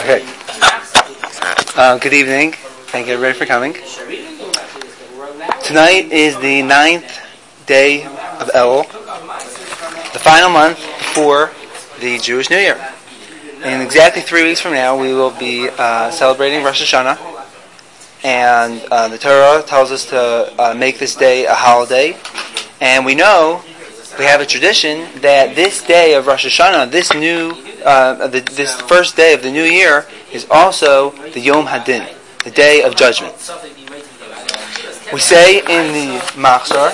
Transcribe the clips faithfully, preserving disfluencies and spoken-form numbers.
Okay. Uh, good evening. Thank you everybody for coming. Tonight is the ninth day of Elul, the final month before the Jewish New Year. In exactly three weeks from now, we will be uh, celebrating Rosh Hashanah, and uh, the Torah tells us to uh, make this day a holiday. And we know we have a tradition that this day of Rosh Hashanah, this new, uh, the, this first day of the new year, is also the Yom Hadin, the day of judgment. We say in the Machzor,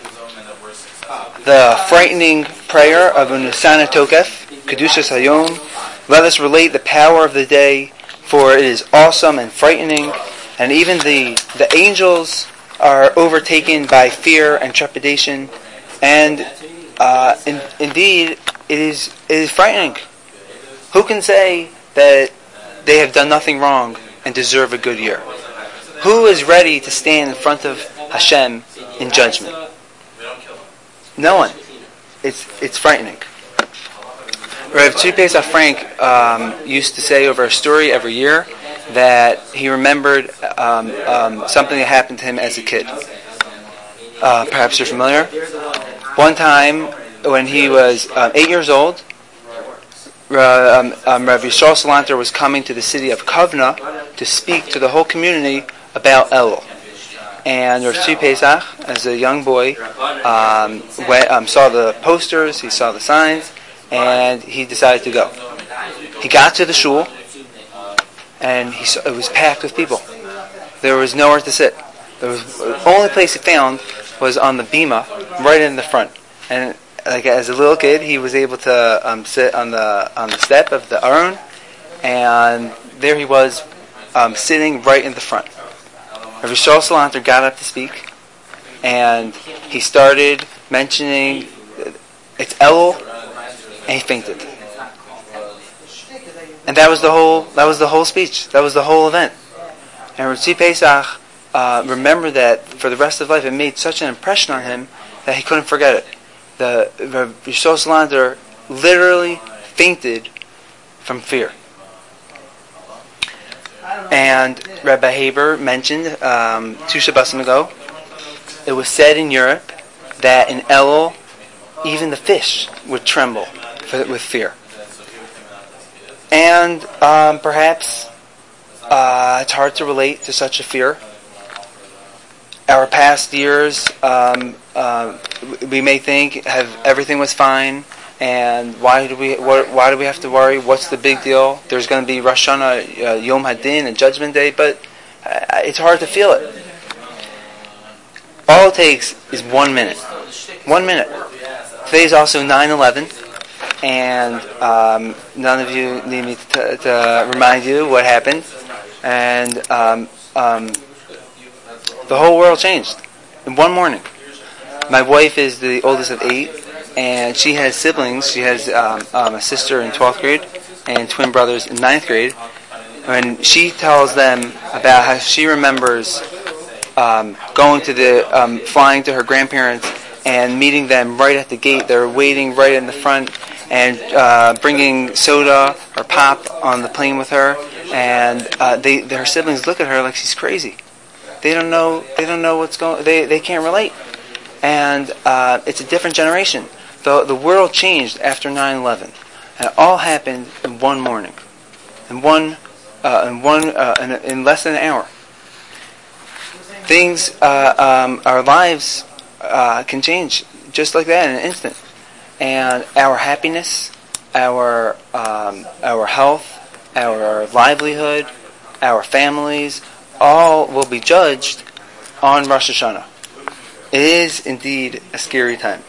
the frightening prayer of Unusana Tokef, Kedushas Hayom, let us relate the power of the day, for it is awesome and frightening, and even the, the angels are overtaken by fear and trepidation, and uh, in, indeed, it is it is frightening. Who can say that they have done nothing wrong and deserve a good year? Who is ready to stand in front of Hashem in judgment? No one. It's it's frightening. Rav Tzvi Pesach Frank um, used to say over a story every year that he remembered um, um, something that happened to him as a kid. Uh, perhaps you're familiar. One time, when he was um, eight years old, uh, um, um, Rav Yisrael Salanter was coming to the city of Kovna to speak to the whole community about Elul. And Rav Tzvi Pesach, as a young boy, um, went, um, saw the posters, he saw the signs, and he decided to go. He got to the shul, and he saw, it was packed with people. There was nowhere to sit. There was, the only place he found was on the bima, right in the front. And like as a little kid, he was able to um, sit on the on the step of the Aron, and there he was, um, sitting right in the front. Rav Yisrael Salanter got up to speak, and he started mentioning it's Elul, and he fainted. And that was the whole. That was the whole speech. That was the whole event. And Rav Tzvi Pesach uh, remembered that for the rest of life. It made such an impression on him that he couldn't forget it. The Rav Yisrael Salanter literally fainted from fear. And Rabbi Haber mentioned um, two Shabbosim ago, it was said in Europe that in Elul, even the fish would tremble with fear. And um, perhaps uh, it's hard to relate to such a fear. Our past years, um, uh, we may think have everything was fine, and why do we what, why do we have to worry? What's the big deal? There's going to be Rosh Hashanah, uh, Yom Hadin, and Judgment Day, but uh, it's hard to feel it. All it takes is one minute. One minute. Today is also nine eleven. And um, none of you need me to, to remind you what happened. And um, um, the whole world changed in one morning. My wife is the oldest of eight, and she has siblings. She has um, um, a sister in twelfth grade and twin brothers in ninth grade. And she tells them about how she remembers um, going to the, um, flying to her grandparents and meeting them right at the gate. They're waiting right in the front, and uh, bringing soda or pop on the plane with her, and uh, they, her siblings look at her like she's crazy. They don't know. They don't know what's going. They they can't relate, and uh, it's a different generation. the The world changed after nine eleven, and it all happened in one morning, in one, uh, in one, uh, in, in less than an hour. Things, uh, um, our lives uh, can change just like that in an instant. And our happiness, our um, our health, our livelihood, our families, all will be judged on Rosh Hashanah. It is indeed a scary time.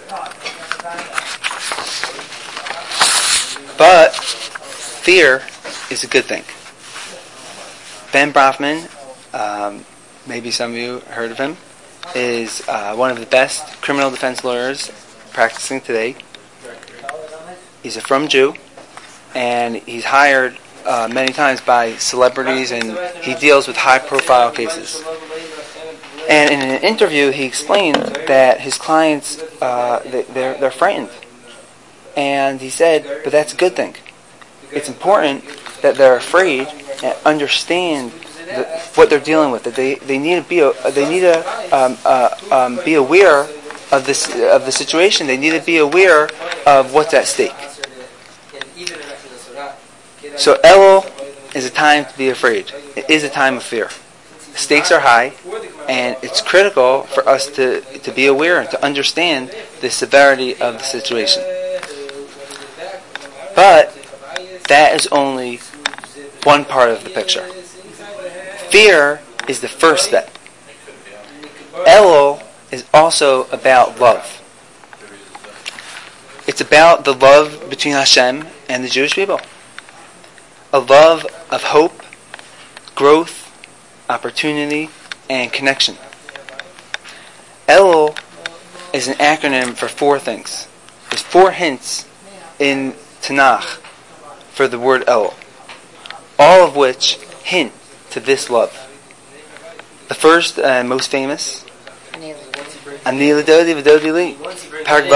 But fear is a good thing. Ben Brafman, um, maybe some of you heard of him, is uh, one of the best criminal defense lawyers practicing today. He's a frum Jew, and he's hired uh, many times by celebrities, and he deals with high-profile cases. And in an interview, he explained that his clients, uh, they're, they're frightened. And he said, but that's a good thing. It's important that they're afraid and understand the, what they're dealing with. That they, they need to be they need to um, uh, um, be aware of this of the situation. They need to be aware of what's at stake. So Elul is a time to be afraid. It is a time of fear. The stakes are high, and it's critical for us to, to be aware and to understand the severity of the situation. But that is only one part of the picture. Fear is the first step. Elul is also about love. It's about the love between Hashem and the Jewish people. A love of hope, growth, opportunity, and connection. Elul is an acronym for four things. There's four hints in Tanakh for the word Elul, all of which hint to this love. The first and most famous, Ani l'dodi v'dodi li. Parak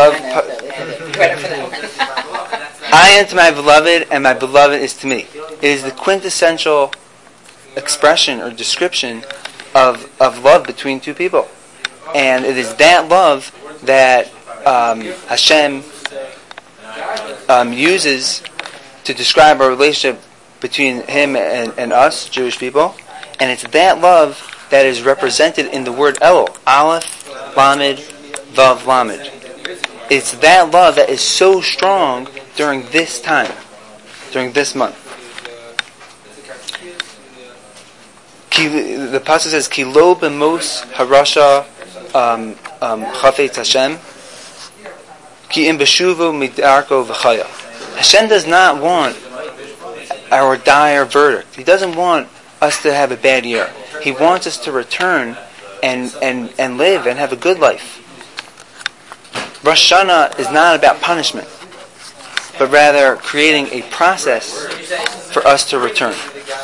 Vav. I am to my beloved, and my beloved is to me. It is the quintessential expression or description of, of love between two people. And it is that love that um, Hashem um, uses to describe our relationship between Him and, and us, Jewish people. And it's that love that is represented in the word Elul. Aleph, Lamed, Vav, Lamed. It's that love that is so strong during this time, during this month. The passage says, "Ki lo b'mos harasha chafetz Hashem, ki im b'shuvo midarko v'chaya." Hashem does not want our dire verdict. He doesn't want us to have a bad year. He wants us to return and and and live and have a good life. Rosh Hashanah is not about punishment, but rather creating a process for us to return.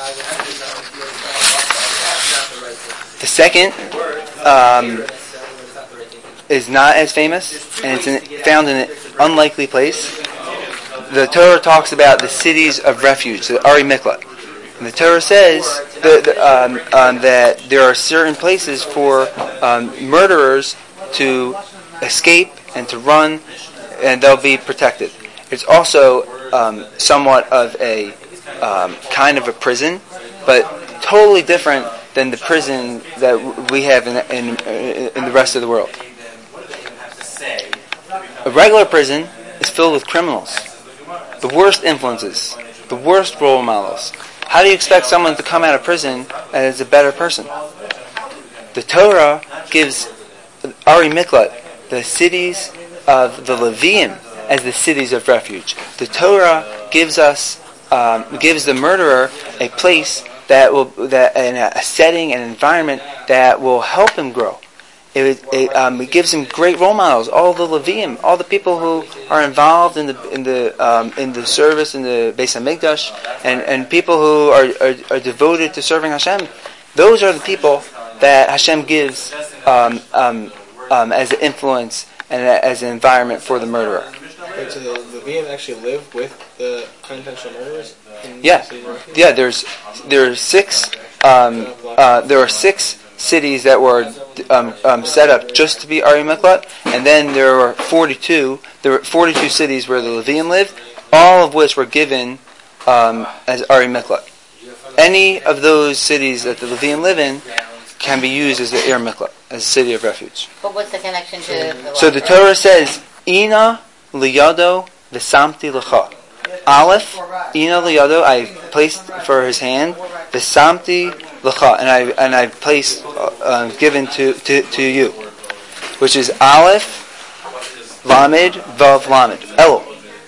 The second um, is not as famous, and it's in, found in an unlikely place. The Torah talks about the cities of refuge, the Ari Miklat. And the Torah says that, um, um, that there are certain places for um, murderers to escape and to run, and they'll be protected. It's also um, somewhat of a um, kind of a prison, but totally different than the prison that we have in, in, in the rest of the world. A regular prison is filled with criminals, the worst influences, the worst role models. How do you expect someone to come out of prison as a better person? The Torah gives Ari Miklat, the cities of the Leviim, as the cities of refuge. The Torah gives us, um, gives the murderer a place that will, that in a setting, an environment that will help him grow. It, it, um, it gives him great role models. All the Leviim, all the people who are involved in the in the um, in the service in the Beis Hamikdash, and, and people who are, are are devoted to serving Hashem. Those are the people that Hashem gives um, um, um, as an influence and as an environment for the murderer. Wait, so the Leviim actually live with the unintentional murderers? Yeah, yeah. There's there are six. Um, uh, there are six cities that were um, um, set up just to be Ari Miklat, and then there were forty-two. There were forty-two cities where the Leviim lived, all of which were given um, as Ari Miklat. Any of those cities that the Leviim live in can be used as the Ari Miklat, as a city of refuge. But what's the connection to the So the Torah says, "Ina liyado v'samti lecha." Aleph, Ina liyado, I placed for his hand, v'samti lecha, and I and I placed, uh, given to, to to you, which is Aleph, Lamed, Vav, Lamed, Elul.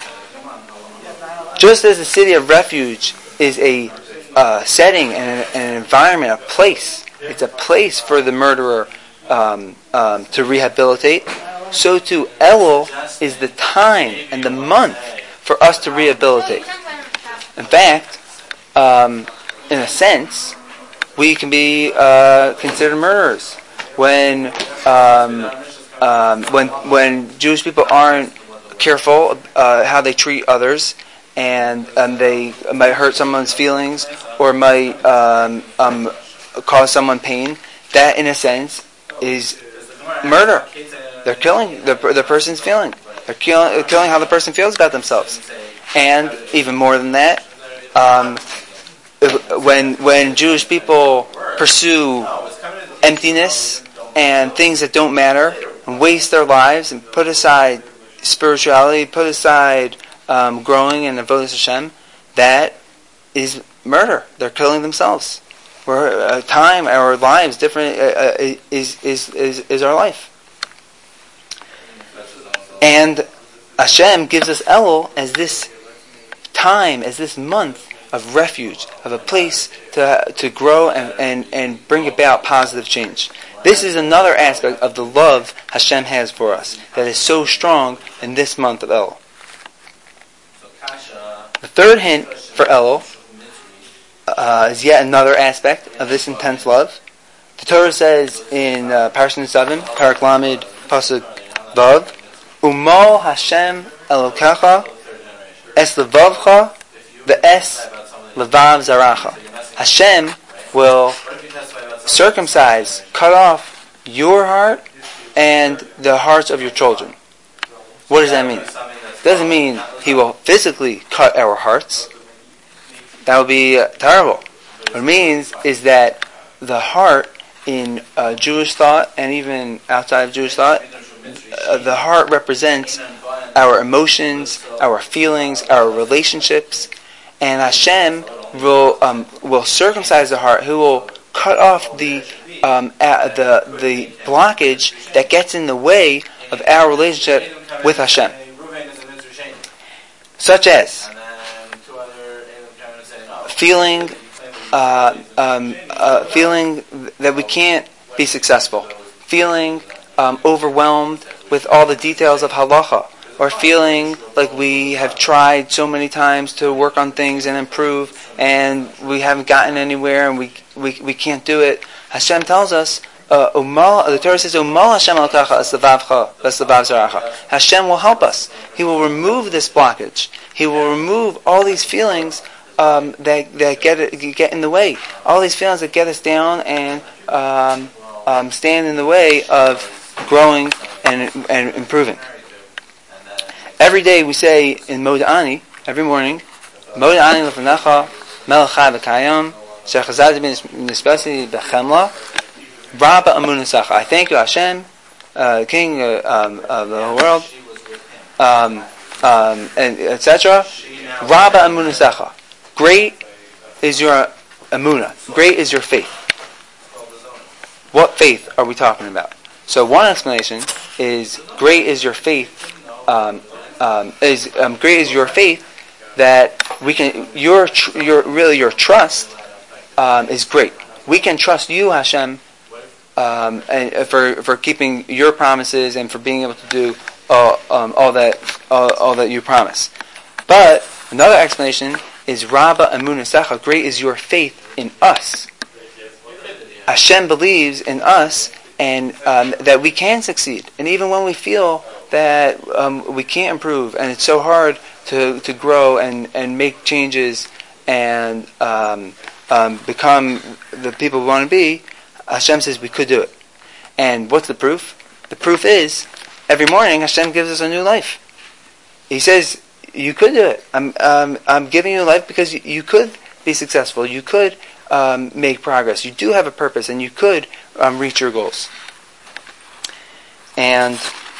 Just as the city of refuge is a uh, setting and an, an environment, a place. It's a place for the murderer um, um, to rehabilitate. So too, Elul is the time and the month for us to rehabilitate. In fact, um, in a sense, we can be uh, considered murderers when um, um, when when Jewish people aren't careful uh, how they treat others, and um, they might hurt someone's feelings or might um, um, cause someone pain, that in a sense is murder. They're killing the, the person's feeling. They're kill, killing how the person feels about themselves. And even more than that, um, when when Jewish people pursue emptiness and things that don't matter and waste their lives and put aside spirituality, put aside um, growing in Avodas Hashem, that is murder. They're killing themselves. Where uh, time, our lives, different uh, uh, is, is is is our life. And Hashem gives us Elul as this time, as this month of refuge, of a place to to grow and, and, and bring about positive change. This is another aspect of the love Hashem has for us that is so strong in this month of Elul. The third hint for Elul uh, is yet another aspect of this intense love. The Torah says in uh, Parashat Nitzavim, Parak Lamed, Pasuk Vav, Umal Hashem Elokecha Es Levavcha Ve'es Levav Zaracha. Hashem will circumcise, cut off your heart and the hearts of your children. What does that mean? It doesn't mean He will physically cut our hearts. That would be uh, terrible. What it means is that the heart in uh, Jewish thought and even outside of Jewish thought, uh, the heart represents our emotions, our feelings, our relationships, and Hashem will um, will circumcise the heart. Who will cut off the um, uh, the the blockage that gets in the way of our relationship with Hashem, such as feeling uh, um, uh, feeling that we can't be successful, feeling um, overwhelmed with all the details of halacha, or feeling like we have tried so many times to work on things and improve, and we haven't gotten anywhere, and we we, we can't do it. Hashem tells us, uh, Umal, the Torah says, Umal Hashem al-tacha es-levavcha es-levav zaracha. Hashem will help us. He will remove this blockage. He will remove all these feelings um, that that get get in the way. All these feelings that get us down and um, um, stand in the way of growing and and improving. Every day we say in Moda'ani, every morning, Moda'ani l'fanecha melech chai v'kayam shechazati b'nispesi b'chemla Rabba Amunasacha. I thank you, Hashem, uh, King uh, um, of the whole world, um, um, and et cetera. Rabba Amunasacha. Great is your Amunah. Great is your faith. What faith are we talking about? So one explanation is great is your faith. Um, um, is um, great is your faith that we can. Your tr- your really your trust um, is great. We can trust you, Hashem. Um, and for for keeping your promises and for being able to do all, um, all that all, all that you promise. But another explanation is Rabba Amunasacha. Great is your faith in us. Hashem believes in us and um, that we can succeed. And even when we feel that um, we can't improve and it's so hard to, to grow and, and make changes and um, um, become the people we want to be, Hashem says we could do it. And what's the proof? The proof is, every morning Hashem gives us a new life. He says, you could do it. I'm um, I'm giving you life because you, you could be successful. You could um, make progress. You do have a purpose and you could um, reach your goals. And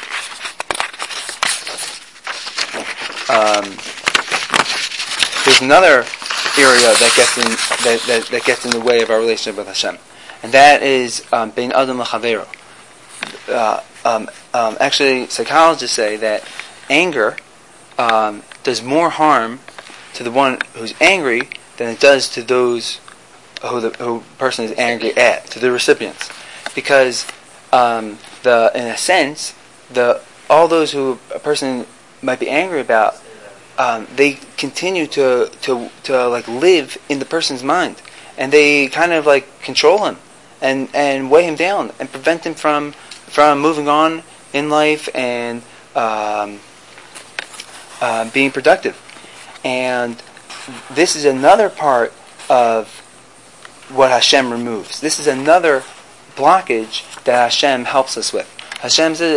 um, there's another area that gets in that, that, that gets in the way of our relationship with Hashem. And that is um, bein adam l'chavero. Uh, um, um, actually, psychologists say that anger um, does more harm to the one who's angry than it does to those who the who person is angry at, to the recipients, because um, the in a sense the all those who a person might be angry about, um, they continue to to to like live in the person's mind, and they kind of like control him. And, and weigh him down and prevent him from from moving on in life and um, uh, being productive. And this is another part of what Hashem removes. This is another blockage that Hashem helps us with. Hashem says,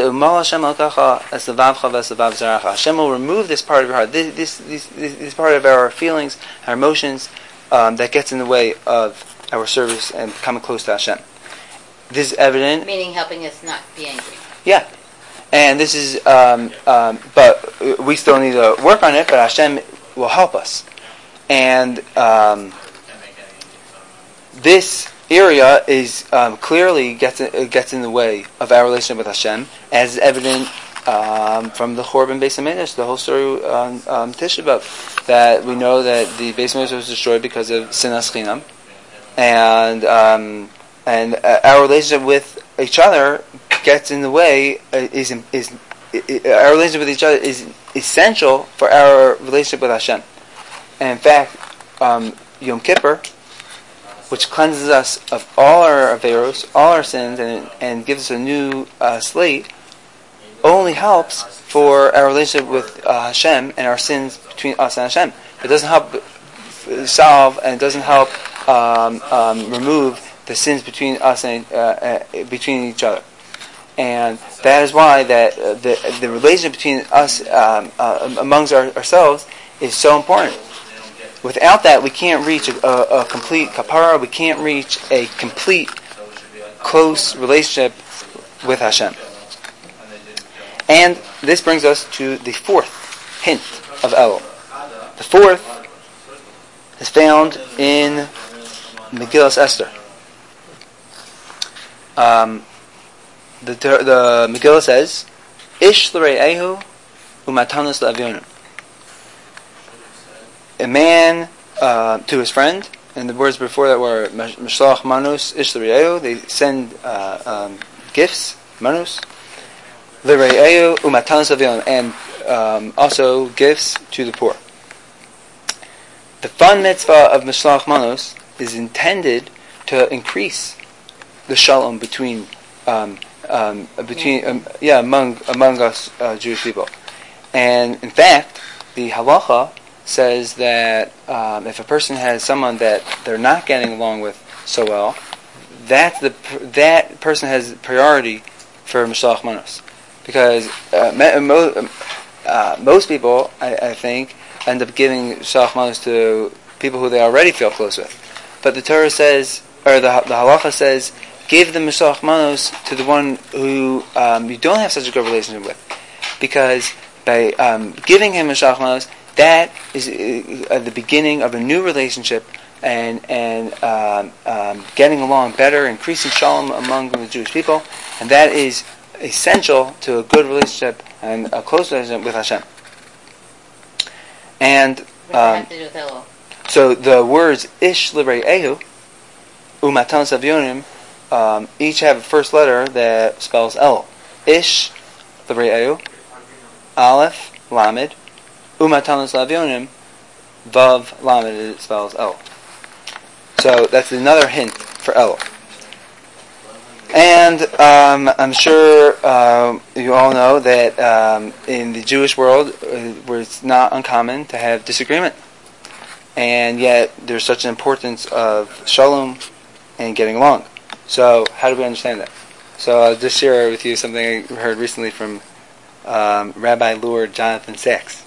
Hashem will remove this part of your heart, this, this, this, this part of our feelings, our emotions, um, that gets in the way of our service and coming close to Hashem. This is evident. Meaning helping us not be angry. Yeah. And this is, um, um, but we still need to work on it, but Hashem will help us. And um, this area is um, clearly gets in, gets in the way of our relationship with Hashem, as evident um, from the Churban Beis HaMikdash, the whole story on um, Tisha B'Av, that we know that the Beis HaMikdash was destroyed because of sinas chinam, and um, and uh, our relationship with each other gets in the way. Uh, is is, is our relationship with each other is essential for our relationship with Hashem. And in fact, um, Yom Kippur, which cleanses us of all our averos, all our sins, and and gives us a new uh, slate, only helps for our relationship with uh, Hashem and our sins between us and Hashem. It doesn't help solve and it doesn't help um, um, remove the sins between us and uh, uh, between each other. And that is why that uh, the the relationship between us um, uh, amongst our, ourselves is so important. Without that, we can't reach a, a, a complete kapara. We can't reach a complete, close relationship with Hashem. And this brings us to the fourth hint of Elul. The fourth is found in Megillas Esther. Um, the the Megillah says, "Ish l're'ehu u'matanos l'avyonim." A man uh, to his friend, and the words before that were Mishlach Manus Ish L'Re'ehu. They send uh, um, gifts, Manus L'Re'ehu u'matanos l'avyonim, and um, also gifts to the poor. The fun mitzvah of Mishlach Manus is intended to increase the shalom between um, um, between um, yeah among among us uh, Jewish people. And in fact, the halacha says that um, if a person has someone that they're not getting along with so well, that the that person has priority for Mishlach Manos, because uh, mo- uh, most people, I, I think, end up giving Mishlach Manos to people who they already feel close with. But the Torah says, or the the halacha says, give the Mishlach Manos to the one who um, you don't have such a good relationship with, because by um, giving him Mishlach Manos, that is uh, the beginning of a new relationship and and um, um, getting along better, increasing shalom among the Jewish people, and that is essential to a good relationship and a close relationship with Hashem. And um, so the words Ish L'Re'ehu u'matanos l'avyonim um, each have a first letter that spells El. Ish L'Re'ehu, Aleph, Lamed, u'matanos l'avyonim, Vav, Lamed, it spells El. So that's another hint for El. And um, I'm sure uh, you all know that um, in the Jewish world, uh, where it's not uncommon to have disagreement, and yet there's such an importance of shalom and getting along. So how do we understand that? So I'll just share with you something I heard recently from um, Rabbi Lord Jonathan Sachs.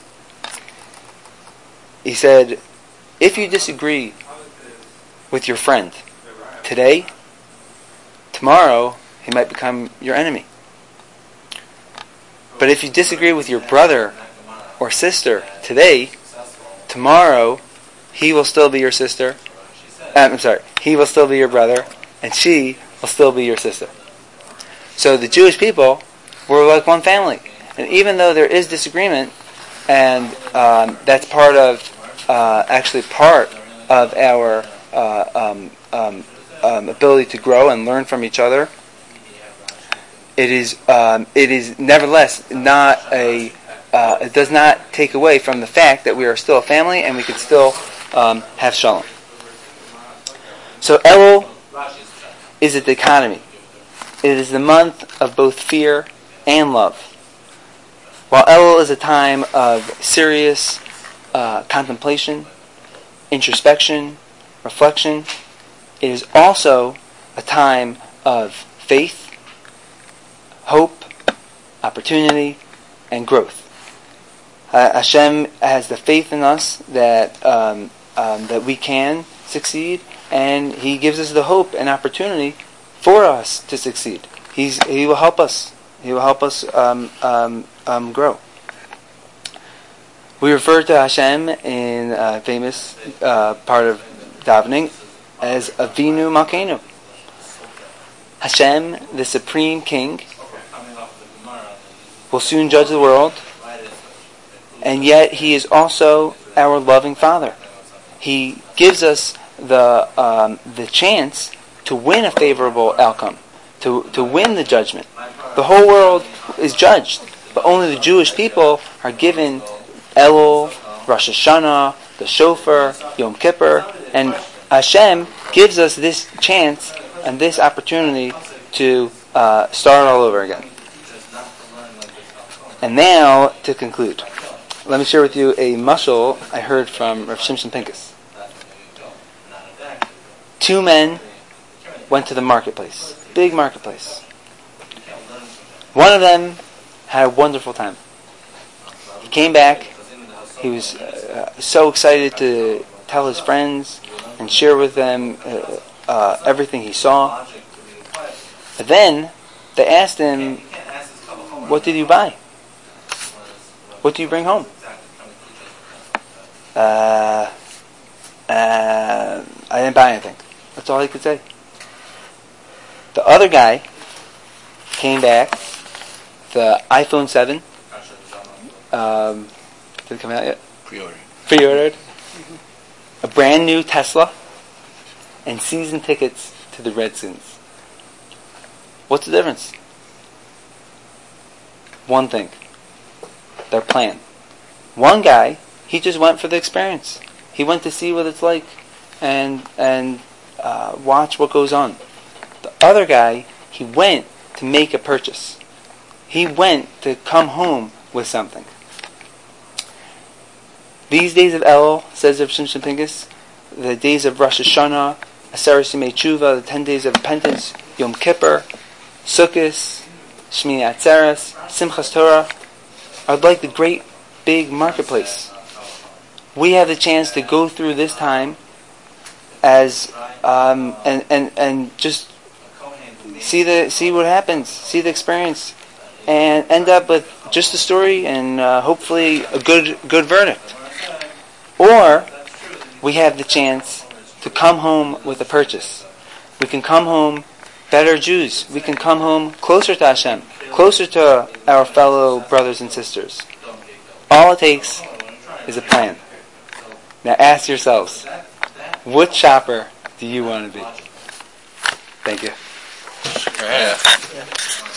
He said, if you disagree with your friend today, tomorrow he might become your enemy. But if you disagree with your brother or sister today, tomorrow he will still be your sister. Um, I'm sorry, he will still be your brother, and she will still be your sister. So the Jewish people were like one family. And even though there is disagreement, and um, that's part of, uh, actually part of our uh, um, um, um, ability to grow and learn from each other, it is um, it is nevertheless not a, uh, it does not take away from the fact that we are still a family and we can still um, have shalom. So Elul is a dichotomy. It is the month of both fear and love. While Elul is a time of serious uh, contemplation, introspection, reflection. It is also a time of faith, hope, opportunity, and growth. Uh, Hashem has the faith in us that um, um, that we can succeed, and He gives us the hope and opportunity for us to succeed. He's He will help us. He will help us um, um, um, grow. We refer to Hashem in a famous uh, part of davening as Avinu Malkeinu. Hashem, the Supreme King, will soon judge the world, and yet He is also our loving Father. He gives us the um, the chance to win a favorable outcome, to to win the judgment. The whole world is judged, but only the Jewish people are given Elul, Rosh Hashanah, the Shofar, Yom Kippur, and Hashem gives us this chance and this opportunity to uh, start all over again. And now, to conclude, let me share with you a mashal I heard from Rav Shimshon Pincus. Two men went to the marketplace, big marketplace. One of them had a wonderful time. He came back. He was uh, so excited to tell his friends and share with them uh, uh, everything he saw. But then they asked him, "What did you buy? What do you bring home?" Uh, uh, I didn't buy anything. That's all he could say. The other guy came back. The iPhone seven. Um, did it come out yet? Pre-ordered. Pre-ordered. Mm-hmm. A brand new Tesla. And season tickets to the Redskins. What's the difference? One thing. Their plan. One guy, he just went for the experience. He went to see what it's like and and uh, watch what goes on. The other guy, he went to make a purchase. He went to come home with something. These days of Elul, says Rav Shimshon Pincus, the days of Rosh Hashanah, Aseret Yemei Tshuva, the ten days of repentance, Yom Kippur, Sukkot, Shmini Atzeres, Simchas Torah, are like the great big marketplace. We have the chance to go through this time as um, and and and just see the see what happens, see the experience, and end up with just a story and uh, hopefully a good good verdict. Or we have the chance to come home with a purchase. We can come home better Jews. We can come home closer to Hashem, closer to our fellow brothers and sisters. All it takes is a plan. Now ask yourselves, which shopper do you want to be? Thank you. Yeah.